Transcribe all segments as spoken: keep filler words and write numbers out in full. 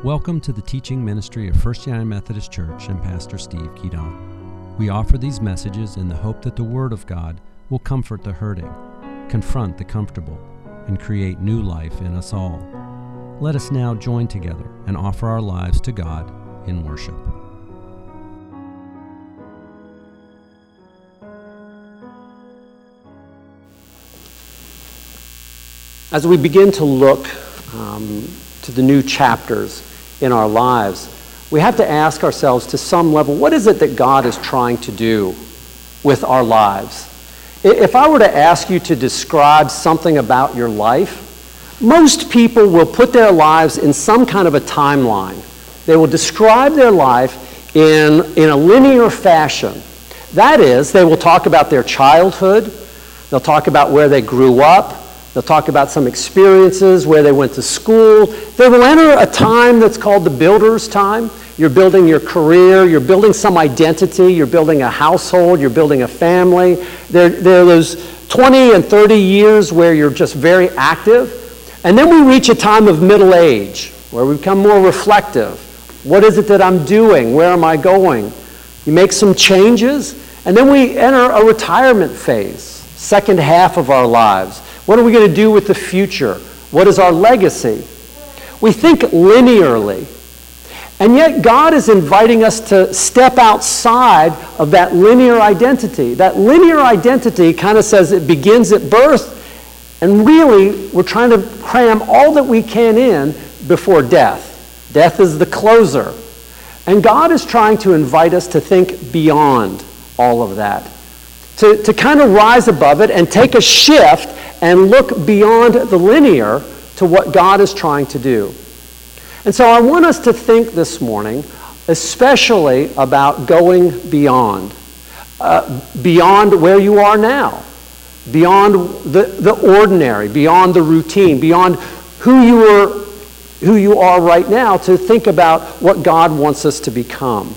Welcome to the teaching ministry of First United Methodist Church and Pastor Steve Keaton. We offer these messages in the hope that the Word of God will comfort the hurting, confront the comfortable, and create new life in us all. Let us now join together and offer our lives to God in worship. As we begin to look um, to the new chapters in our lives, we have to ask ourselves to some level, what is it that God is trying to do with our lives? If I were to ask you to describe something about your life, most people will put their lives in some kind of a timeline. They will describe their life in, in a linear fashion. That is, they will talk about their childhood, they'll talk about where they grew up, they'll talk about some experiences, where they went to school. They will enter a time that's called the builder's time. You're building your career, you're building some identity, you're building a household, you're building a family. There, there are those twenty and thirty years where you're just very active. And then we reach a time of middle age, where we become more reflective. What is it that I'm doing? Where am I going? You make some changes, and then we enter a retirement phase, second half of our lives. What are we going to do with the future? What is our legacy? We think linearly. And yet God is inviting us to step outside of that linear identity. That linear identity kind of says it begins at birth, and really we're trying to cram all that we can in before death. Death is the closer. And God is trying to invite us to think beyond all of that. To, to kind of rise above it and take a shift and look beyond the linear to what God is trying to do. And so I want us to think this morning especially about going beyond. Uh, beyond where you are now. Beyond the, the ordinary, beyond the routine, beyond who you are, who you are right now, to think about what God wants us to become.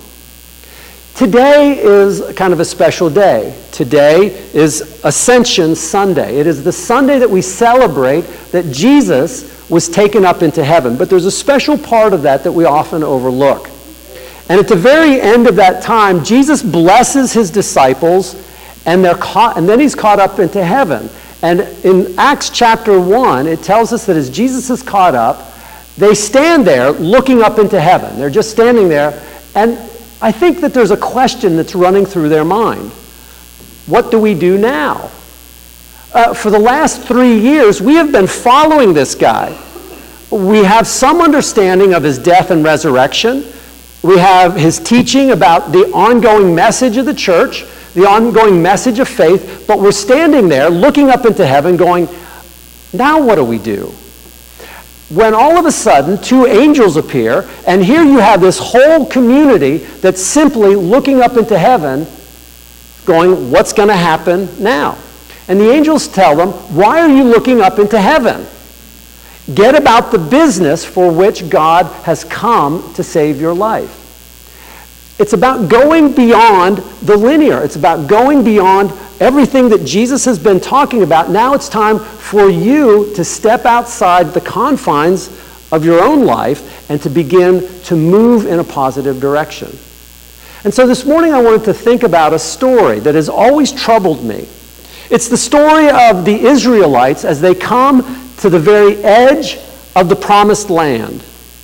Today is kind of a special day. Today is Ascension Sunday. It is the Sunday that we celebrate that Jesus was taken up into heaven. But there's a special part of that that we often overlook. And at the very end of that time, Jesus blesses his disciples, and they're caught, and then he's caught up into heaven. And in Acts chapter one, it tells us that as Jesus is caught up, they stand there looking up into heaven. They're just standing there, and I think that there's a question that's running through their mind. What do we do now? Uh, for the last three years, we have been following this guy. We have some understanding of his death and resurrection. We have his teaching about the ongoing message of the church, the ongoing message of faith, but we're standing there looking up into heaven going, now what do we do? When all of a sudden two angels appear, and here you have this whole community that's simply looking up into heaven going, what's going to happen now? And the angels tell them, why are you looking up into heaven? Get about the business for which God has come to save your life. It's about going beyond the linear. It's about going beyond everything that Jesus has been talking about. Now it's time for you to step outside the confines of your own life and to begin to move in a positive direction. And so this morning I wanted to think about a story that has always troubled me. It's the story of the Israelites as they come to the very edge of the promised land.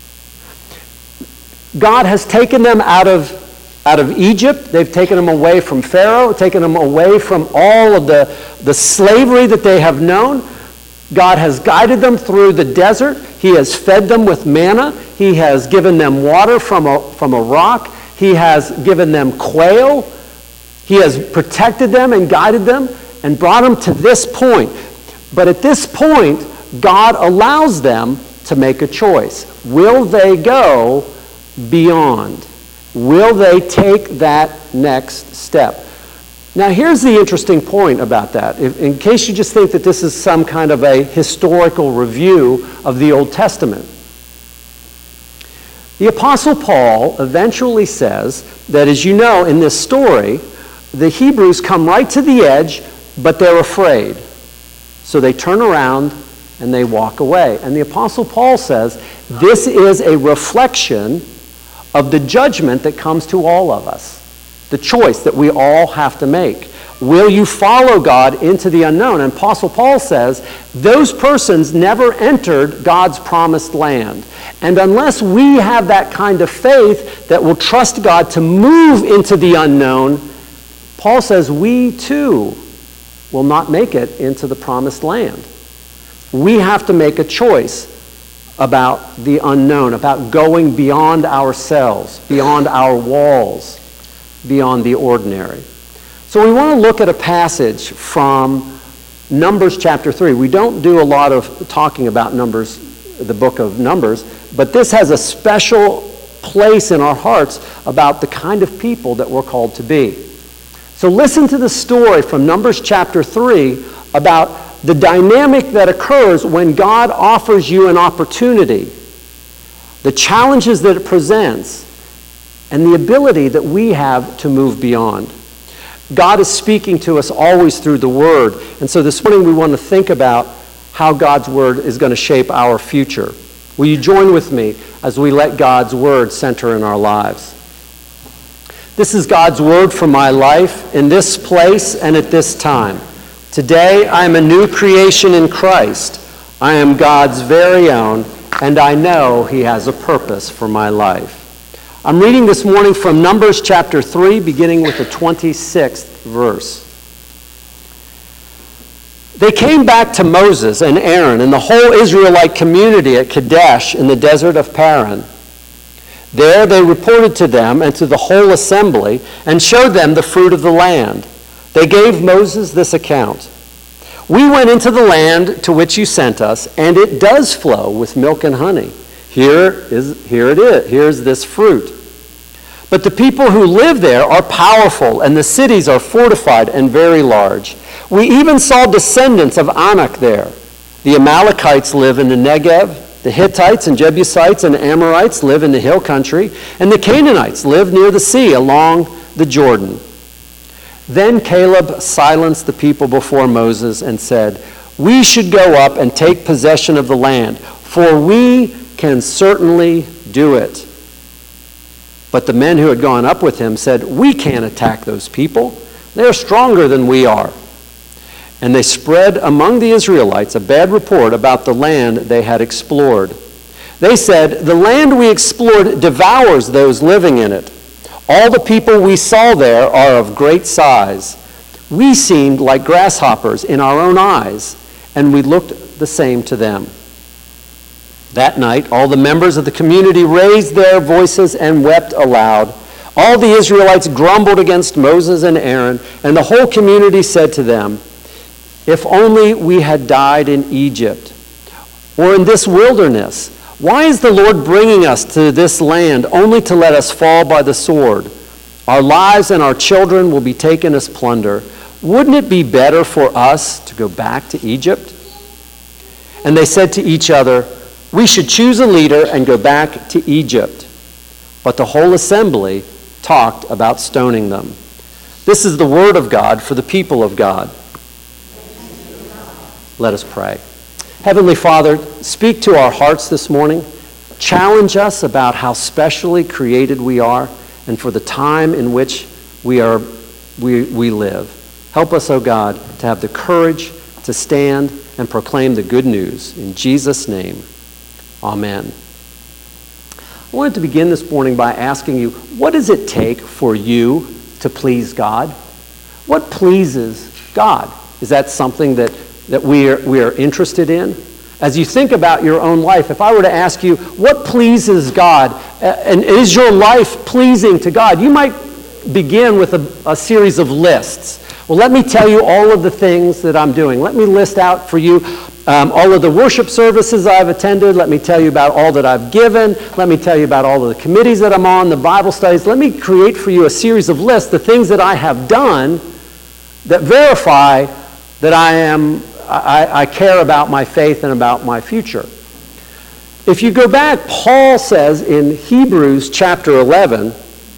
God has taken them out of Out of Egypt. They've taken them away from Pharaoh, taken them away from all of the, the slavery that they have known. God has guided them through the desert. He has fed them with manna. He has given them water from a, from a rock. He has given them quail. He has protected them and guided them and brought them to this point. But at this point, God allows them to make a choice. Will they go beyond? Will they take that next step? Now, here's the interesting point about that. If, in case you just think that this is some kind of a historical review of the Old Testament. The Apostle Paul eventually says that, as you know, in this story, the Hebrews come right to the edge, but they're afraid. So they turn around and they walk away. And the Apostle Paul says this is a reflection of the judgment that comes to all of us, the choice that we all have to make. Will you follow God into the unknown? And Apostle Paul says those persons never entered God's promised land. And unless we have that kind of faith that will trust God to move into the unknown, Paul says we too will not make it into the promised land. We have to make a choice about the unknown, about going beyond ourselves, beyond our walls, beyond the ordinary. So we want to look at a passage from Numbers chapter three. We don't do a lot of talking about Numbers, the book of Numbers, but this has a special place in our hearts about the kind of people that we're called to be. So listen to the story from Numbers chapter three about the dynamic that occurs when God offers you an opportunity, the challenges that it presents, and the ability that we have to move beyond. God is speaking to us always through the Word. And so this morning we want to think about how God's Word is going to shape our future. Will you join with me as we let God's Word center in our lives? This is God's Word for my life in this place and at this time. Today I am a new creation in Christ. I am God's very own, and I know He has a purpose for my life. I'm reading this morning from Numbers chapter three, beginning with the twenty-sixth verse. They came back to Moses and Aaron and the whole Israelite community at Kadesh in the desert of Paran. There they reported to them and to the whole assembly and showed them the fruit of the land. They gave Moses this account. We went into the land to which you sent us, and it does flow with milk and honey. Here is, here it is. Here's this fruit. But the people who live there are powerful, and the cities are fortified and very large. We even saw descendants of Anak there. The Amalekites live in the Negev. The Hittites and Jebusites and Amorites live in the hill country. And the Canaanites live near the sea along the Jordan. Then Caleb silenced the people before Moses and said, "We should go up and take possession of the land, for we can certainly do it." But the men who had gone up with him said, "We can't attack those people. They are stronger than we are." And they spread among the Israelites a bad report about the land they had explored. They said, "The land we explored devours those living in it. All the people we saw there are of great size. We seemed like grasshoppers in our own eyes, and we looked the same to them." That night, all the members of the community raised their voices and wept aloud. All the Israelites grumbled against Moses and Aaron, and the whole community said to them, "If only we had died in Egypt or in this wilderness. Why is the Lord bringing us to this land only to let us fall by the sword? Our lives and our children will be taken as plunder. Wouldn't it be better for us to go back to Egypt?" And they said to each other, "We should choose a leader and go back to Egypt." But the whole assembly talked about stoning them. This is the word of God for the people of God. Let us pray. Heavenly Father, speak to our hearts this morning. Challenge us about how specially created we are and for the time in which we are we, we live. Help us, O God, to have the courage to stand and proclaim the good news. In Jesus' name, amen. I wanted to begin this morning by asking you, what does it take for you to please God? What pleases God? Is that something that that we are, we are interested in? As you think about your own life, if I were to ask you, what pleases God, and is your life pleasing to God? You might begin with a, a series of lists. Well, let me tell you all of the things that I'm doing. Let me list out for you um, all of the worship services I've attended. Let me tell you about all that I've given. Let me tell you about all of the committees that I'm on, the Bible studies. Let me create for you a series of lists, the things that I have done that verify that I am I, I care about my faith and about my future. If you go back, Paul says in Hebrews chapter eleven,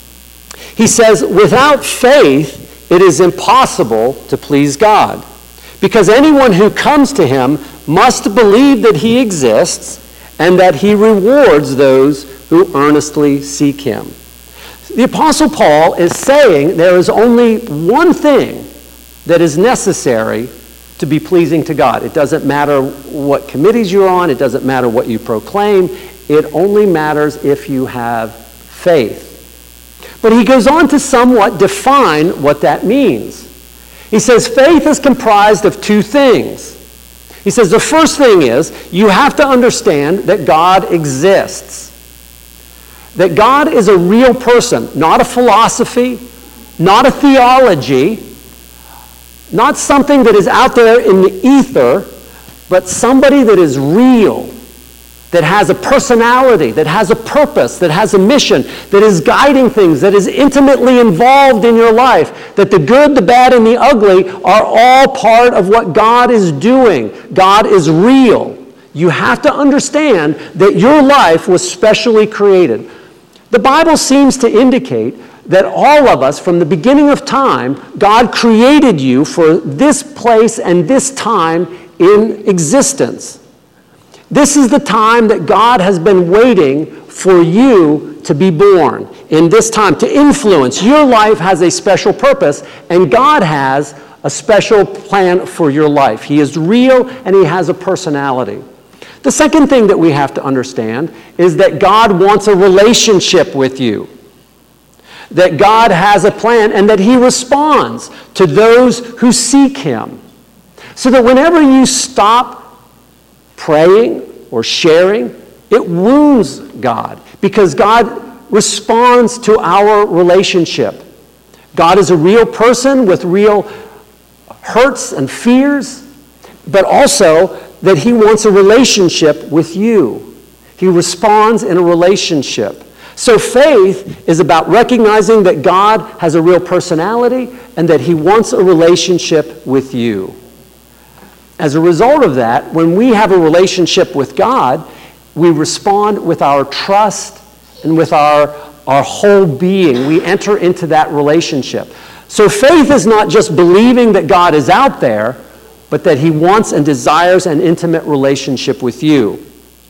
he says, without faith it is impossible to please God, because anyone who comes to him must believe that he exists and that he rewards those who earnestly seek him. The Apostle Paul is saying there is only one thing that is necessary to be pleasing to God. It doesn't matter what committees you're on. It doesn't matter what you proclaim. It only matters if you have faith. But he goes on to somewhat define what that means. He says faith is comprised of two things. He says the first thing is you have to understand that God exists. That God is a real person, not a philosophy, not a theology, not something that is out there in the ether, but somebody that is real, that has a personality, that has a purpose, that has a mission, that is guiding things, that is intimately involved in your life, that the good, the bad, and the ugly are all part of what God is doing. God is real. You have to understand that your life was specially created. The Bible seems to indicate that all of us, from the beginning of time, God created you for this place and this time in existence. This is the time that God has been waiting for you to be born. In this time, to influence. Your life has a special purpose, and God has a special plan for your life. He is real, and he has a personality. The second thing that we have to understand is that God wants a relationship with you. That God has a plan and that he responds to those who seek him. So that whenever you stop praying or sharing, it wounds God because God responds to our relationship. God is a real person with real hurts and fears, but also that he wants a relationship with you. He responds in a relationship. So faith is about recognizing that God has a real personality and that he wants a relationship with you. As a result of that, when we have a relationship with God, we respond with our trust and with our, our whole being. We enter into that relationship. So faith is not just believing that God is out there, but that he wants and desires an intimate relationship with you.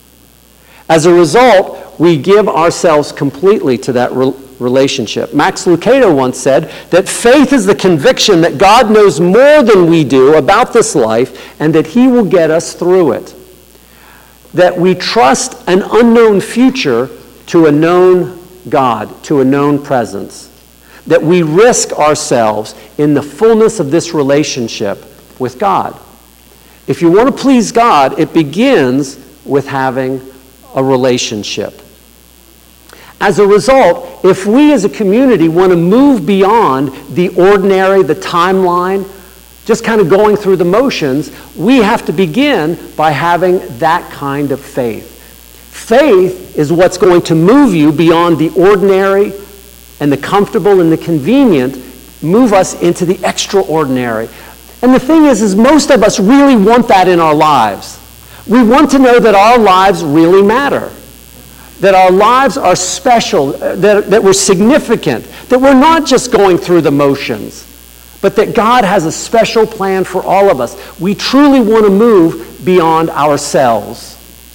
As a result, we give ourselves completely to that re- relationship. Max Lucado once said that faith is the conviction that God knows more than we do about this life and that he will get us through it. That we trust an unknown future to a known God, to a known presence. That we risk ourselves in the fullness of this relationship with God. If you want to please God, it begins with having a relationship. As a result, if we as a community want to move beyond the ordinary, the timeline, just kind of going through the motions, we have to begin by having that kind of faith. Faith is what's going to move you beyond the ordinary and the comfortable and the convenient, move us into the extraordinary. And the thing is, is most of us really want that in our lives. We want to know that our lives really matter. That our lives are special, that, that we're significant, that we're not just going through the motions, but that God has a special plan for all of us. We truly want to move beyond ourselves.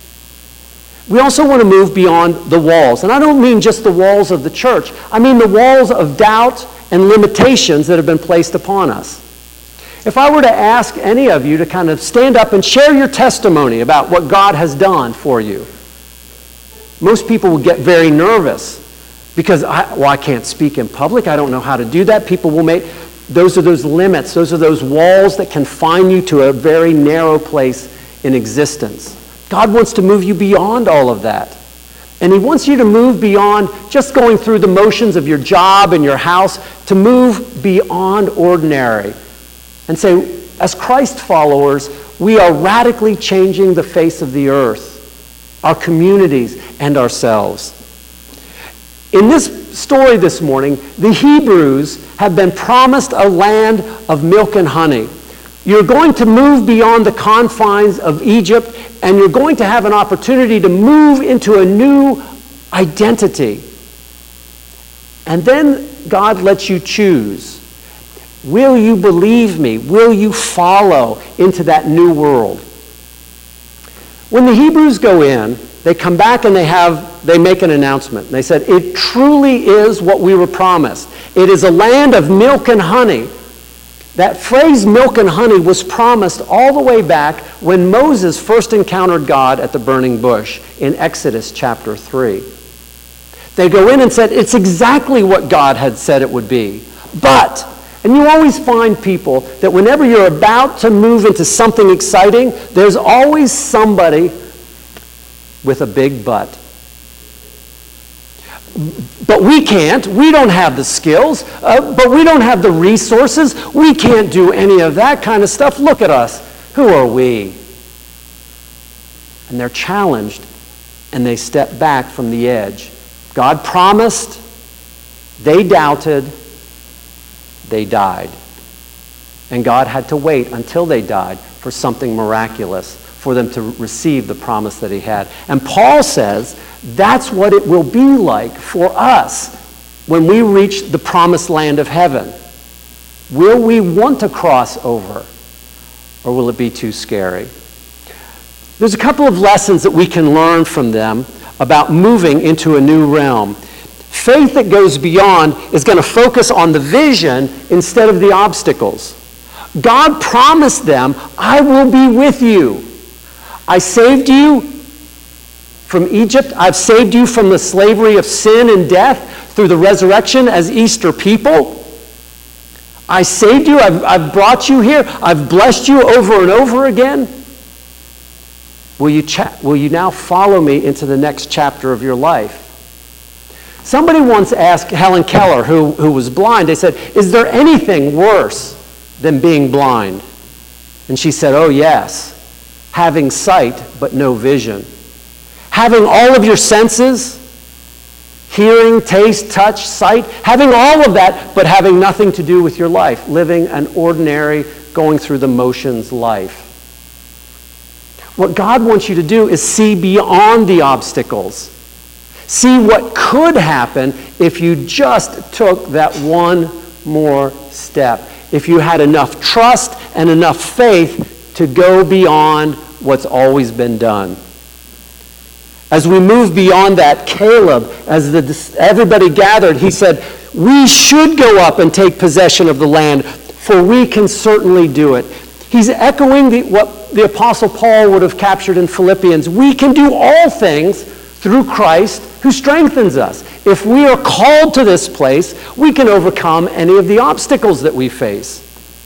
We also want to move beyond the walls. And I don't mean just the walls of the church. I mean the walls of doubt and limitations that have been placed upon us. If I were to ask any of you to kind of stand up and share your testimony about what God has done for you, most people would get very nervous because, I, well, I can't speak in public. I don't know how to do that. People will make, those are those limits. Those are those walls that confine you to a very narrow place in existence. God wants to move you beyond all of that. And he wants you to move beyond just going through the motions of your job and your house, to move beyond ordinary. And say, as Christ followers, we are radically changing the face of the earth, our communities, and ourselves. In this story this morning, the Hebrews have been promised a land of milk and honey. You're going to move beyond the confines of Egypt, and you're going to have an opportunity to move into a new identity. And then God lets you choose. Will you believe me? Will you follow into that new world? When the Hebrews go in, they come back and they have they make an announcement. They said, it truly is what we were promised. It is a land of milk and honey. That phrase milk and honey was promised all the way back when Moses first encountered God at the burning bush in Exodus chapter three. They go in and said, it's exactly what God had said it would be. But, and you always find people that whenever you're about to move into something exciting, there's always somebody with a big but. But we can't. We don't have the skills. Uh, but we don't have the resources. We can't do any of that kind of stuff. Look at us. Who are we? And they're challenged, and they step back from the edge. God promised. They doubted. They died. And God had to wait until they died for something miraculous, for them to receive the promise that he had. And Paul says that's what it will be like for us when we reach the promised land of heaven. Will we want to cross over, or will it be too scary? There's a couple of lessons that we can learn from them about moving into a new realm. Faith that goes beyond is going to focus on the vision instead of the obstacles. God promised them, I will be with you. I saved you from Egypt. I've saved you from the slavery of sin and death through the resurrection as Easter people. I saved you. I've, I've brought you here. I've blessed you over and over again. Will you, cha- will you now follow me into the next chapter of your life? Somebody once asked Helen Keller, who, who was blind, they said, is there anything worse than being blind? And she said, oh yes, having sight but no vision. Having all of your senses, hearing, taste, touch, sight, having all of that but having nothing to do with your life, living an ordinary, going through the motions life. What God wants you to do is see beyond the obstacles. See what could happen if you just took that one more step. If you had enough trust and enough faith to go beyond what's always been done. As we move beyond that, Caleb, as the, everybody gathered, he said, we should go up and take possession of the land, for we can certainly do it. He's echoing the, what the Apostle Paul would have captured in Philippians. We can do all things through Christ who strengthens us. If we are called to this place, we can overcome any of the obstacles that we face.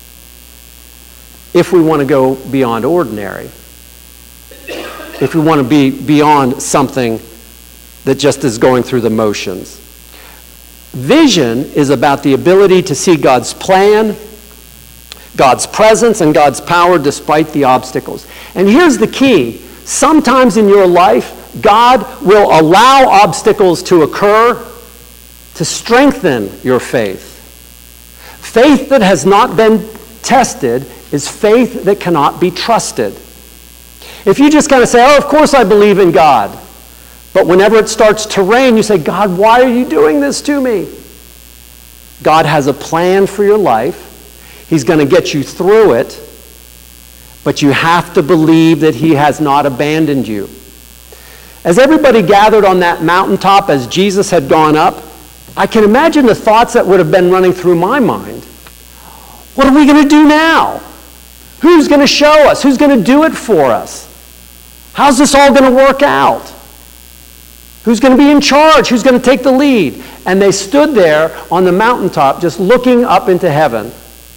If we want to go beyond ordinary. If we want to be beyond something that just is going through the motions. Vision is about the ability to see God's plan, God's presence, and God's power despite the obstacles. And here's the key. Sometimes in your life, God will allow obstacles to occur to strengthen your faith. Faith that has not been tested is faith that cannot be trusted. If you just kind of say, oh, of course I believe in God, but whenever it starts to rain, you say, God, why are you doing this to me? God has a plan for your life. He's going to get you through it, but you have to believe that he has not abandoned you. As everybody gathered on that mountaintop as Jesus had gone up, I can imagine the thoughts that would have been running through my mind. What are we going to do now? Who's going to show us? Who's going to do it for us? How's this all going to work out? Who's going to be in charge? Who's going to take the lead? And they stood there on the mountaintop just looking up into heaven.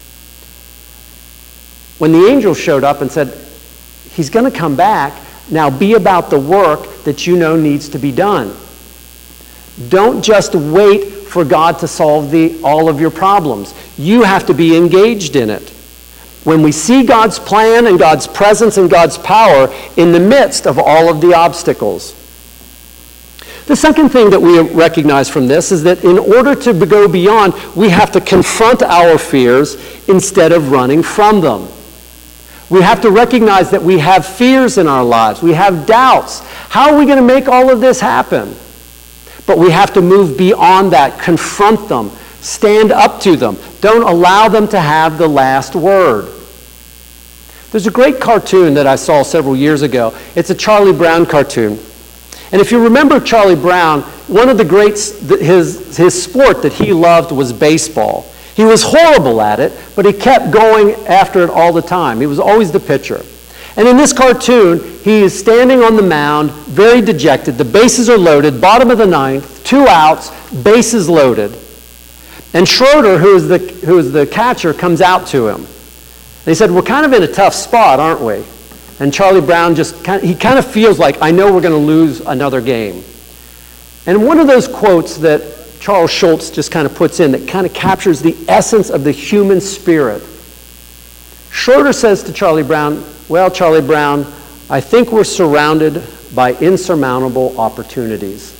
When the angel showed up and said, he's going to come back, now be about the work that you know needs to be done. Don't just wait for God to solve the, all of your problems. You have to be engaged in it. When we see God's plan and God's presence and God's power in the midst of all of the obstacles. The second thing that we recognize from this is that in order to go beyond, we have to confront our fears instead of running from them. We have to recognize that we have fears in our lives. We have doubts. How are we going to make all of this happen? But we have to move beyond that, confront them, Stand up to them. Don't allow them to have the last word. There's a great cartoon that I saw several years ago. It's a Charlie Brown cartoon. And if you remember Charlie Brown, one of the greats, his, his sport that he loved was baseball. He was horrible at it, but he kept going after it all the time. He was always the pitcher. And in this cartoon, he is standing on the mound, very dejected. The bases are loaded, bottom of the ninth, two outs, bases loaded. And Schroeder, who is the, who is the catcher, comes out to him. And he said, we're kind of in a tough spot, aren't we? And Charlie Brown just, kind of, he kind of feels like, I know we're going to lose another game. And one of those quotes that Charles Schultz just kind of puts in that kind of captures the essence of the human spirit. Schroeder says to Charlie Brown, well, Charlie Brown, I think we're surrounded by insurmountable opportunities.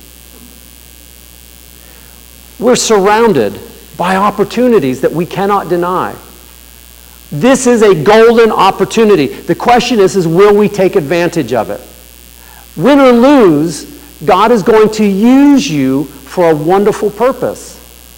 We're surrounded by opportunities that we cannot deny. This is a golden opportunity. The question is, is will we take advantage of it? Win or lose, God is going to use you for a wonderful purpose.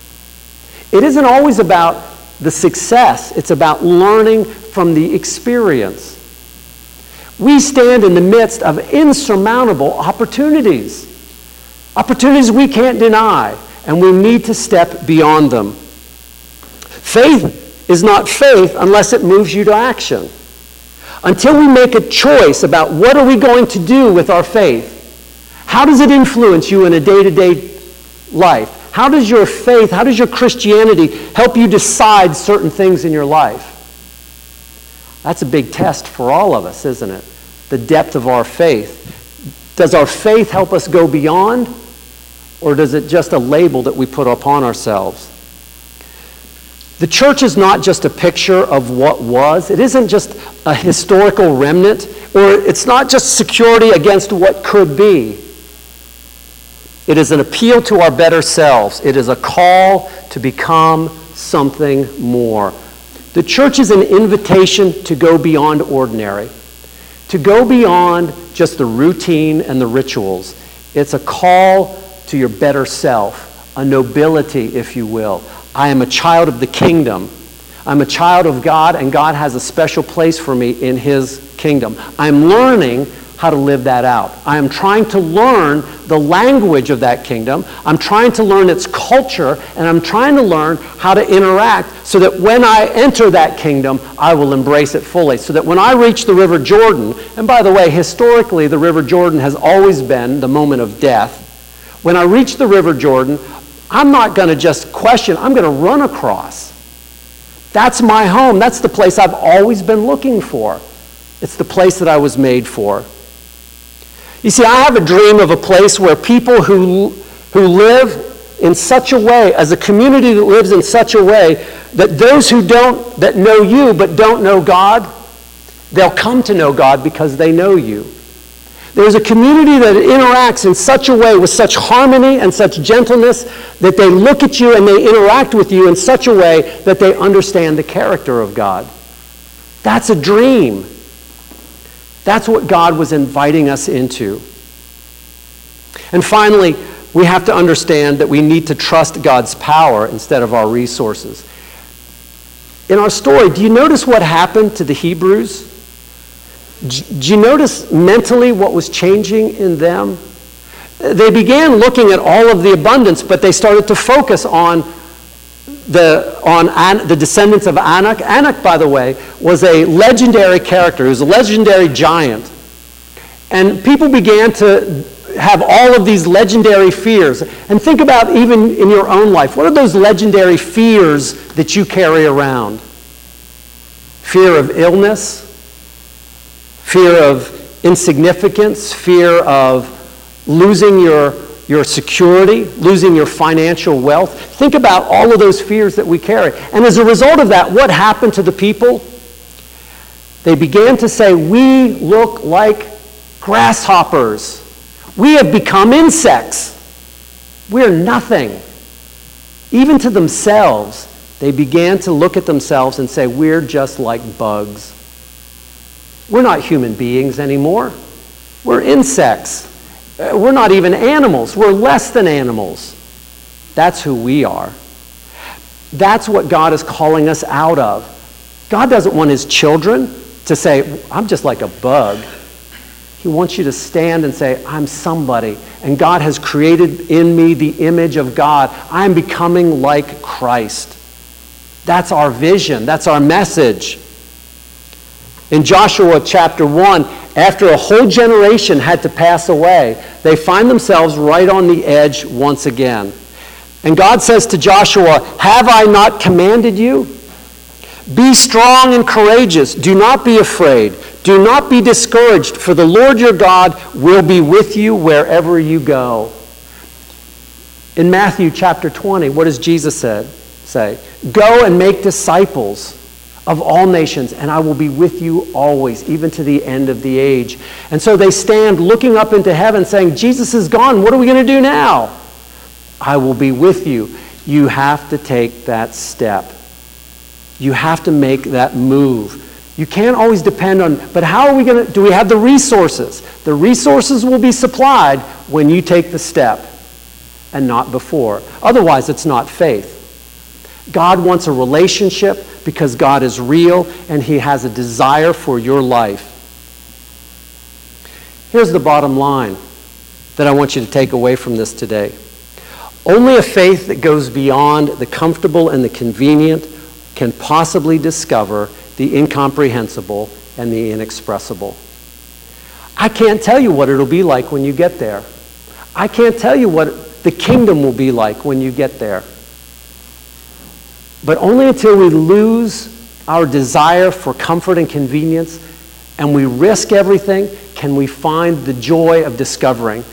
It isn't always about the success. It's about learning from the experience. We stand in the midst of insurmountable opportunities. Opportunities we can't deny, and we need to step beyond them. Faith is not faith unless it moves you to action. Until we make a choice about what are we going to do with our faith, how does it influence you in a day-to-day life? How does your faith, how does your Christianity help you decide certain things in your life? That's a big test for all of us, isn't it? The depth of our faith. Does our faith help us go beyond, or does it just a label that we put upon ourselves? The church is not just a picture of what was. It isn't just a historical remnant, or it's not just security against what could be. It is an appeal to our better selves. It is a call to become something more. The church is an invitation to go beyond ordinary, to go beyond just the routine and the rituals. It's a call to your better self, a nobility, if you will. I am a child of the kingdom. I'm a child of God, and God has a special place for me in His kingdom. I'm learning how to live that out. I am trying to learn the language of that kingdom. I'm trying to learn its culture, and I'm trying to learn how to interact so that when I enter that kingdom, I will embrace it fully. So that when I reach the River Jordan, and by the way, historically, the River Jordan has always been the moment of death. When I reach the River Jordan, I'm not going to just question, I'm going to run across. That's my home. That's the place I've always been looking for. It's the place that I was made for. You see, I have a dream of a place where people who, who live in such a way, as a community that lives in such a way, that those who don't, that know you but don't know God, they'll come to know God because they know you. There's a community that interacts in such a way with such harmony and such gentleness that they look at you and they interact with you in such a way that they understand the character of God. That's a dream. That's what God was inviting us into. And finally, we have to understand that we need to trust God's power instead of our resources. In our story, do you notice what happened to the Hebrews? Do you notice mentally what was changing in them? They began looking at all of the abundance, but they started to focus on the, on An, the descendants of Anak. Anak, by the way, was a legendary character. He was a legendary giant. And people began to have all of these legendary fears. And think about even in your own life. What are those legendary fears that you carry around? Fear of illness? Fear of insignificance, fear of losing your, your security, losing your financial wealth. Think about all of those fears that we carry. And as a result of that, what happened to the people? They began to say, we look like grasshoppers. We have become insects. We're nothing. Even to themselves, they began to look at themselves and say, we're just like bugs. We're not human beings anymore. We're insects. We're not even animals. We're less than animals. That's who we are. That's what God is calling us out of. God doesn't want his children to say, I'm just like a bug. He wants you to stand and say, I'm somebody, and God has created in me the image of God. I'm becoming like Christ. That's our vision. That's our message. In Joshua chapter one, after a whole generation had to pass away, they find themselves right on the edge once again. And God says to Joshua, have I not commanded you? Be strong and courageous. Do not be afraid. Do not be discouraged, for the Lord your God will be with you wherever you go. In Matthew chapter twenty, what does Jesus said, say? Go and make disciples of all nations, and I will be with you always, even to the end of the age. And so they stand looking up into heaven saying, Jesus is gone. What are we going to do now? I will be with you. You have to take that step. You have to make that move. You can't always depend on, but how are we going to, do we have the resources? The resources will be supplied when you take the step and not before. Otherwise, it's not faith. God wants a relationship because God is real and he has a desire for your life. Here's the bottom line that I want you to take away from this today. Only a faith that goes beyond the comfortable and the convenient can possibly discover the incomprehensible and the inexpressible. I can't tell you what it'll be like when you get there. I can't tell you what the kingdom will be like when you get there. But only until we lose our desire for comfort and convenience and we risk everything can we find the joy of discovering.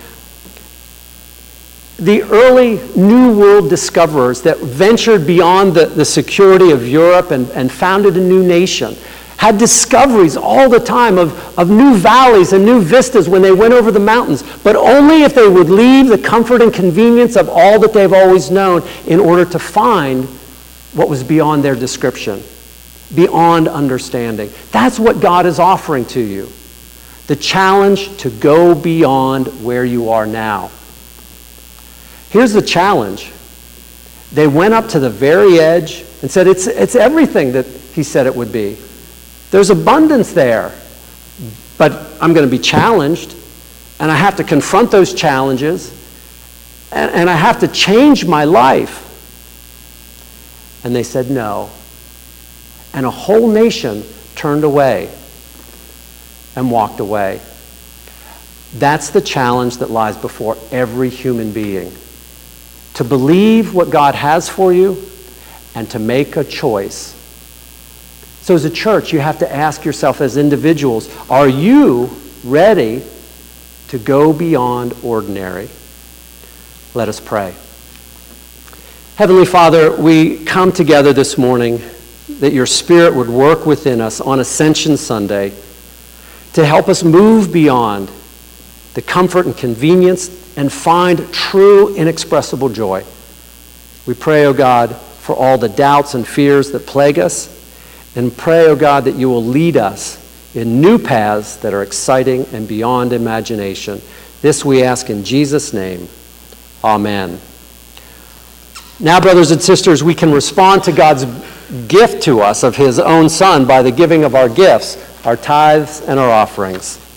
The early New World discoverers that ventured beyond the, the security of Europe and, and founded a new nation had discoveries all the time of, of new valleys and new vistas when they went over the mountains, but only if they would leave the comfort and convenience of all that they've always known in order to find what was beyond their description, beyond understanding. That's what God is offering to you. The challenge to go beyond where you are now. Here's the challenge. They went up to the very edge and said, it's, it's everything that he said it would be. There's abundance there, but I'm going to be challenged, and I have to confront those challenges, and, and I have to change my life. And they said no. And a whole nation turned away and walked away. That's the challenge that lies before every human being. To believe what God has for you and to make a choice. So as a church, you have to ask yourself as individuals, are you ready to go beyond ordinary? Let us pray. Heavenly Father, we come together this morning that your Spirit would work within us on Ascension Sunday to help us move beyond the comfort and convenience and find true, inexpressible joy. We pray, O God, for all the doubts and fears that plague us, and pray, O God, that you will lead us in new paths that are exciting and beyond imagination. This we ask in Jesus' name. Amen. Now, brothers and sisters, we can respond to God's gift to us of his own Son by the giving of our gifts, our tithes, and our offerings.